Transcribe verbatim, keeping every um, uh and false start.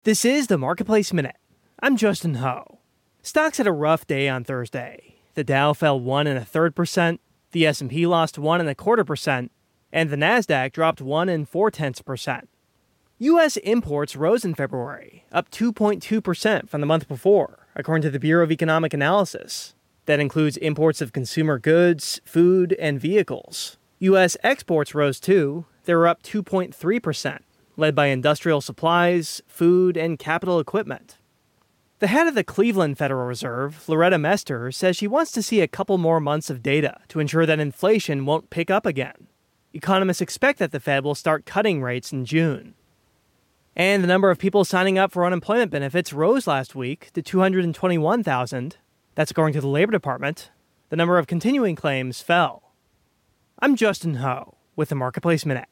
This is the Marketplace Minute. I'm Justin Ho. Stocks had a rough day on Thursday. The Dow fell one and a third percent, the S and P lost one and a quarter percent, and the Nasdaq dropped one and four tenths percent. U S imports rose in February, up two point two percent from the month before, according to the Bureau of Economic Analysis. That includes imports of consumer goods, food, and vehicles. U S exports rose too. They were up two point three percent. Led by industrial supplies, food, and capital equipment. The head of the Cleveland Federal Reserve, Loretta Mester, says she wants to see a couple more months of data to ensure that inflation won't pick up again. Economists expect that the Fed will start cutting rates in June. And the number of people signing up for unemployment benefits rose last week to two hundred twenty-one thousand. That's according to the Labor Department. The number of continuing claims fell. I'm Justin Ho with the Marketplace Minute.